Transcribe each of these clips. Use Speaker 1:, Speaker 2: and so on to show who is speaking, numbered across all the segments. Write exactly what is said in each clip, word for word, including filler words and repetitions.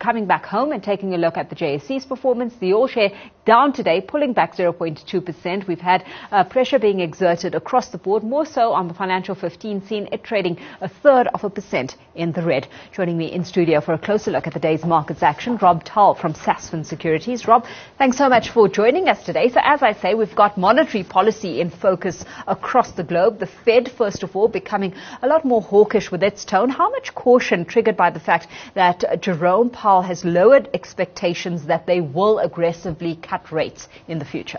Speaker 1: coming back home and taking a look at the J S E's performance. The All Share down today, pulling back zero point two percent. We've had uh, pressure being exerted across the board, more so on the Financial fifteen, seen it trading a third of a percent in the red. Joining me in studio for a closer look at the day's markets action, Rob Tull from Sasfin Securities. Rob, thanks so much for joining us today. So as I say, we've got monetary policy in focus across the globe. The Fed, first of all, becoming a lot more hawkish with its tone. How much caution triggered by the fact that uh, Jerome Powell has lowered expectations that they will aggressively cut rates in the future?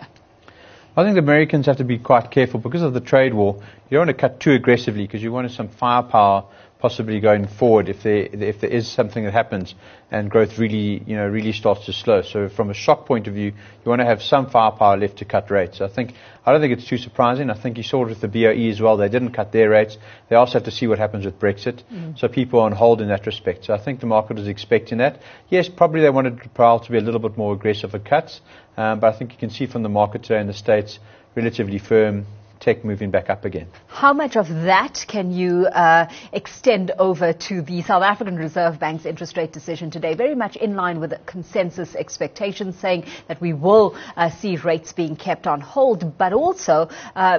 Speaker 2: I think the Americans have to be quite careful because of the trade war. You don't want to cut too aggressively because you want some firepower possibly going forward if there if there is something that happens and growth really you know really starts to slow. So from a shock point of view, you want to have some firepower left to cut rates. I think I don't think it's too surprising. I think you saw it with the B O E as well. They didn't cut their rates. They also have to see what happens with Brexit. Mm. So people are on hold in that respect. So I think the market was expecting that. Yes, probably they wanted Powell to be a little bit more aggressive with cuts, um, but I think you can see from the market today in the States relatively firm. Tech moving back up again.
Speaker 1: How much of that can you uh, extend over to the South African Reserve Bank's interest rate decision today? Very much in line with the consensus expectations, saying that we will uh, see rates being kept on hold, but also uh,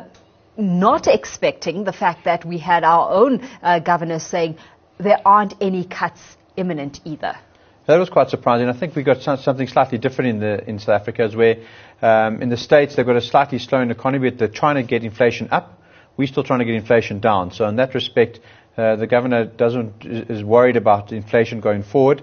Speaker 1: not expecting the fact that we had our own uh, governor saying there aren't any cuts imminent either.
Speaker 2: That was quite surprising. I think we got something slightly different in the in South Africa, as where um, in the States they've got a slightly slowing economy, but they're trying to get inflation up. We're still trying to get inflation down. So in that respect, uh, the governor doesn't is worried about inflation going forward.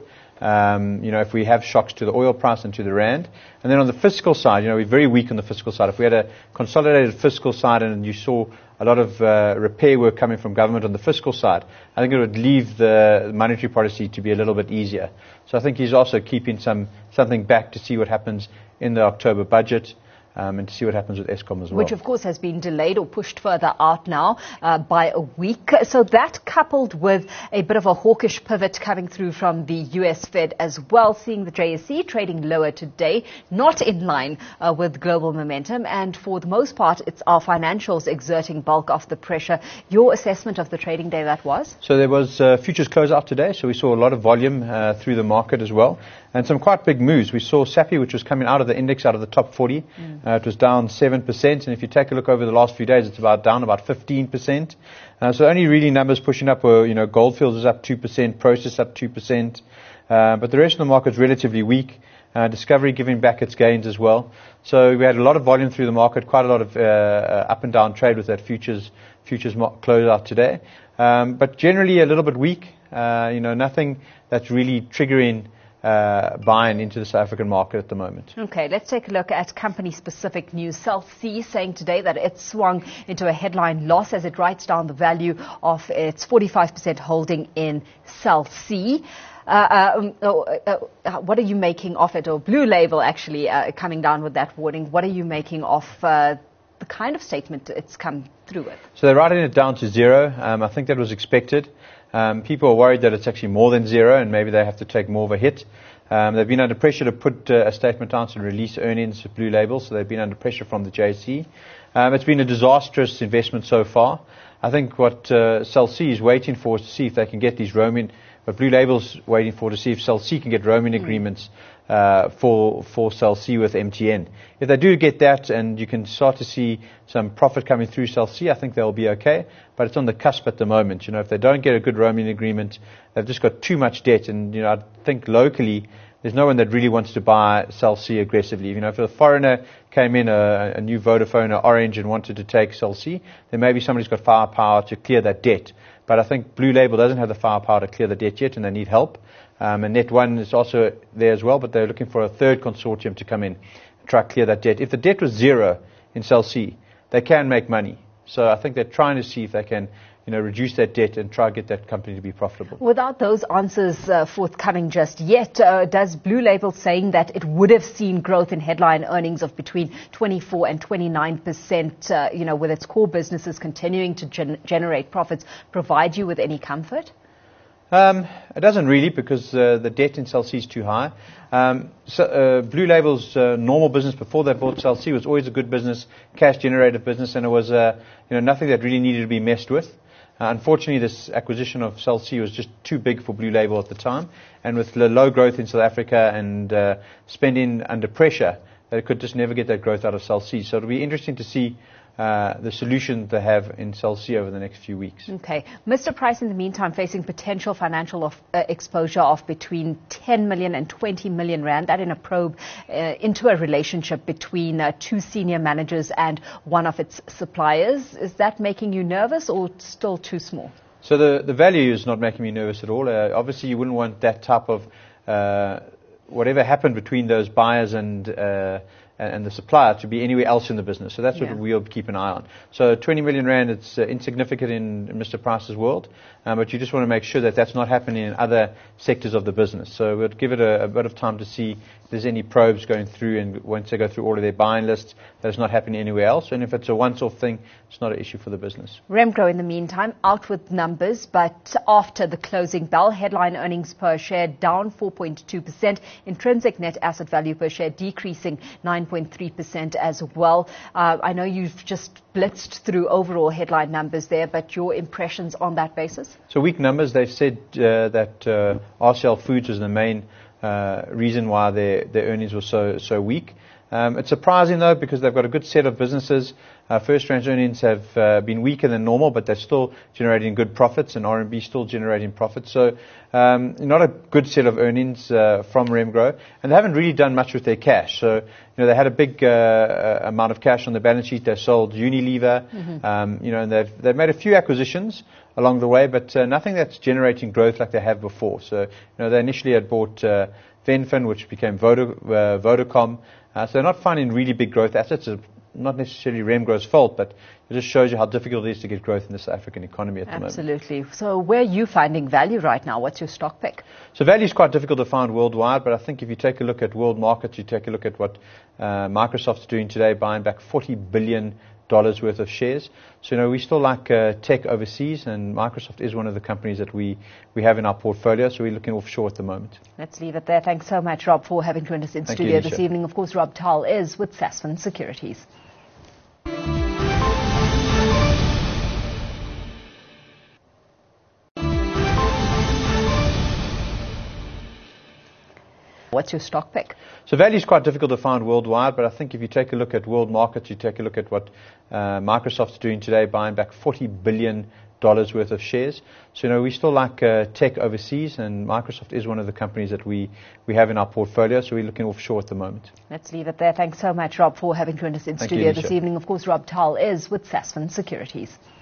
Speaker 2: Um, you know, if we have shocks to the oil price and to the rand. And then on the fiscal side, you know, we're very weak on the fiscal side. If we had a consolidated fiscal side and you saw a lot of uh, repair work coming from government on the fiscal side, I think it would leave the monetary policy to be a little bit easier. So I think he's also keeping some something back to see what happens in the October budget. Um, and to see what happens with Eskom as well.
Speaker 1: Which, of course, has been delayed or pushed further out now uh, by a week. So that coupled with a bit of a hawkish pivot coming through from the U S Fed as well, seeing the J S E trading lower today, not in line uh, with global momentum. And for the most part, it's our financials exerting bulk of the pressure. Your assessment of the trading day that was?
Speaker 2: So there was uh, futures close out today. So we saw a lot of volume uh, through the market as well. And some quite big moves. We saw S A P I, which was coming out of the index, out of the top forty. Mm. Uh, it was down seven percent. And if you take a look over the last few days, it's about down about fifteen percent. Uh, so only really numbers pushing up were, you know, Goldfields is up two percent, Process up two percent. Uh, but the rest of the market is relatively weak. Uh, Discovery giving back its gains as well. So we had a lot of volume through the market, quite a lot of uh, uh, up and down trade with that futures futures mar- close out today. Um, but generally a little bit weak. Uh, you know, nothing that's really triggering Uh, buying into the South African market at the moment.
Speaker 1: Okay, let's take a look at company-specific news. Cell C saying today that it swung into a headline loss as it writes down the value of its forty-five percent holding in Cell C. Uh, uh, uh, uh, what are you making of it? Or Blue Label actually uh, coming down with that warning. What are you making of uh, the kind of statement it's come through with?
Speaker 2: So they're writing it down to zero. Um, I think that was expected. Um, people are worried that it's actually more than zero and maybe they have to take more of a hit. Um, they've been under pressure to put uh, a statement out to release earnings of Blue Label, so they've been under pressure from the J S E. Um, it's been a disastrous investment so far. I think what uh, Cell C is waiting for is to see if they can get these roaming, what Blue Label's waiting for to see if Cell C can get roaming mm. agreements uh, for for Cell C with M T N. If they do get that and you can start to see some profit coming through Cell C, I think they'll be okay. But it's on the cusp at the moment. You know, if they don't get a good roaming agreement, they've just got too much debt. And, you know, I think locally, there's no one that really wants to buy Cell C aggressively. You know, if a foreigner came in, a, a new Vodafone or Orange and wanted to take Cell C, then maybe somebody's got firepower to clear that debt. But I think Blue Label doesn't have the firepower to clear the debt yet, and they need help. Um, and Net One is also there as well, but they're looking for a third consortium to come in and try to clear that debt. If the debt was zero in Cell C, they can make money. So I think they're trying to see if they can, you know, reduce that debt and try to get that company to be profitable.
Speaker 1: Without those answers uh, forthcoming just yet, uh, does Blue Label saying that it would have seen growth in headline earnings of between twenty-four and twenty-nine percent, uh, you know, with its core businesses continuing to gen- generate profits, provide you with any comfort?
Speaker 2: Um, it doesn't really, because uh, the debt in Cell C is too high. Um, so, uh, Blue Label's uh, normal business before they bought Cell C was always a good business, cash generative business, and it was uh, you know nothing that really needed to be messed with. Uh, unfortunately, this acquisition of Cell C was just too big for Blue Label at the time, and with the low growth in South Africa and uh, spending under pressure, they could just never get that growth out of Cell C. So it'll be interesting to see Uh, the solution they have in Cell C over the next few weeks.
Speaker 1: Okay. Mister Price, in the meantime, facing potential financial of, uh, exposure of between ten million and twenty million rand. That in a probe uh, into a relationship between uh, two senior managers and one of its suppliers. Is that making you nervous or still too small?
Speaker 2: So the, the value is not making me nervous at all. Uh, obviously, you wouldn't want that type of uh, whatever happened between those buyers and uh, and the supplier to be anywhere else in the business. So that's what yeah. we'll keep an eye on. So twenty million rand, it's uh, insignificant in Mister Price's world, um, but you just want to make sure that that's not happening in other sectors of the business. So we'll give it a, a bit of time to see if there's any probes going through, and once they go through all of their buying lists, that's not happening anywhere else. And if it's a once-off thing, it's not an issue for the business.
Speaker 1: Remgro, in the meantime, out with numbers, but after the closing bell, headline earnings per share down four point two percent, intrinsic net asset value per share decreasing nine point three percent as well. Uh, I know you've just blitzed through overall headline numbers there, but your impressions on that basis?
Speaker 2: So weak numbers. They've said uh, that uh, R C L Foods was the main uh, reason why their, their earnings were so so weak. Um, it's surprising, though, because they've got a good set of businesses. Uh, FirstRand's earnings have uh, been weaker than normal, but they're still generating good profits, and R M B still generating profits. So um, not a good set of earnings uh, from Remgro, and they haven't really done much with their cash. So you know they had a big uh, amount of cash on the balance sheet. They sold Unilever, mm-hmm. um, you know, and they've they've made a few acquisitions along the way, but uh, nothing that's generating growth like they have before. So you know they initially had bought uh, Venfin, which became Voda, uh, Vodacom. Uh, so they're not finding really big growth assets. It's not necessarily Remgro's fault, but it just shows you how difficult it is to get growth in the South African economy at the moment.
Speaker 1: Absolutely. So where are you finding value right now? What's your stock pick?
Speaker 2: So value is quite difficult to find worldwide, but I think if you take a look at world markets, you take a look at what uh, Microsoft's doing today, buying back forty billion dollars worth of shares. So, you know, we still like uh, tech overseas, and Microsoft is one of the companies that we, we have in our portfolio, so we're looking offshore at the moment.
Speaker 1: Let's leave it there. Thanks so much, Rob, for having joined us in
Speaker 2: Thank
Speaker 1: studio
Speaker 2: you,
Speaker 1: this evening. Of course, Rob Tull is with Sasfin Securities. What's your stock pick?
Speaker 2: So value is quite difficult to find worldwide, but I think if you take a look at world markets, you take a look at what uh, Microsoft's doing today, buying back forty billion dollars worth of shares. So, you know, we still like uh, tech overseas, and Microsoft is one of the companies that we, we have in our portfolio, so we're looking offshore at the moment.
Speaker 1: Let's leave it there. Thanks so much, Rob, for having joined us in
Speaker 2: Thank
Speaker 1: studio
Speaker 2: you,
Speaker 1: this evening. Of course, Rob Tull is with Sasfin Securities.